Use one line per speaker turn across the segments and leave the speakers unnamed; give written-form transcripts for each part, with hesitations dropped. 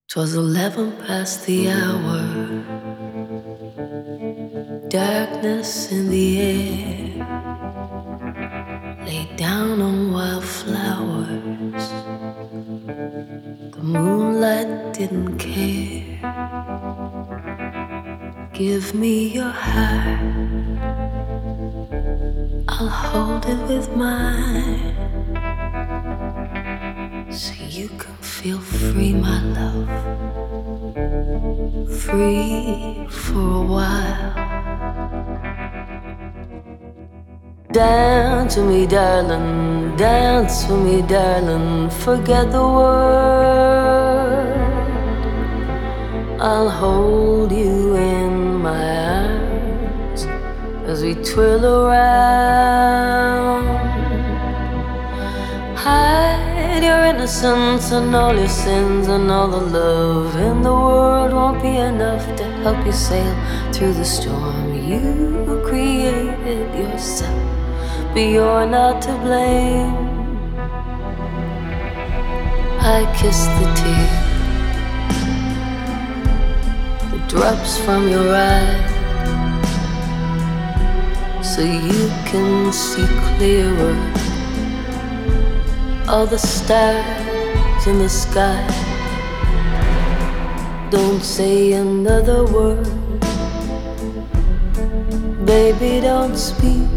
'Twas 11 past the hour, darkness in the air, laid down on wildflowers. The moonlight didn't care. Give me your heart, I'll hold it with mine, so you can feel free, my love. Free for a while. Dance with me, darling, dance with me, darling. Forget the world. I'll hold you in my arms as we twirl around. Hide your innocence and all your sins, and all the love in the world won't be enough to help you sail through the storm. You created yourself, but you're not to blame. I kiss the tears that drops from your eyes, so you can see clearer all the stars in the sky. Don't say another word, baby, don't speak.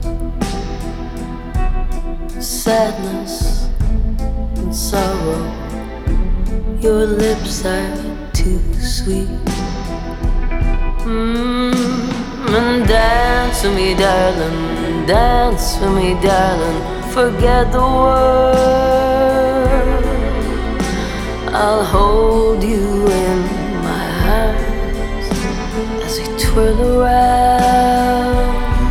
Sadness and sorrow, your lips are too sweet. And dance with me, darling, dance with me, darling. Forget the world. I'll hold you in my arms as we twirl around.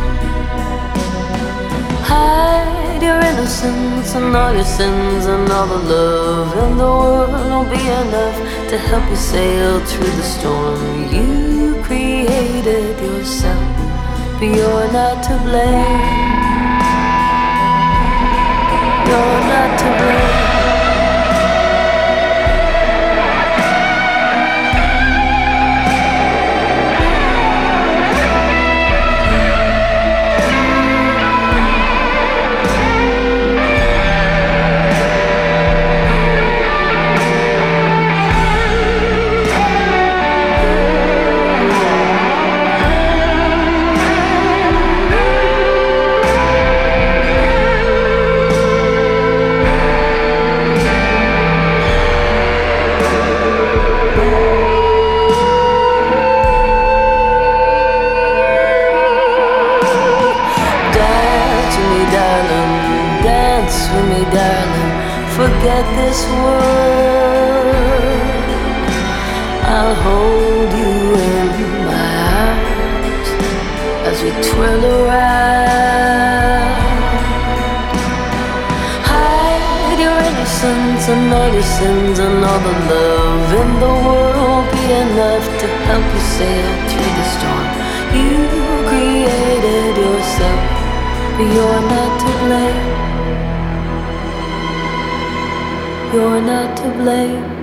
Hide your innocence and all your sins, and all the love in the world won't be enough to help you sail through the storm. You created yourself, but you're not to blame. You're not to blame. Darling, forget this world. I'll hold you in my arms as we twirl around. Hide your innocence and all your sins, and all the love in the world won't be enough to help you sail through the storm. You created yourself, but you're not to blame. You're not to blame.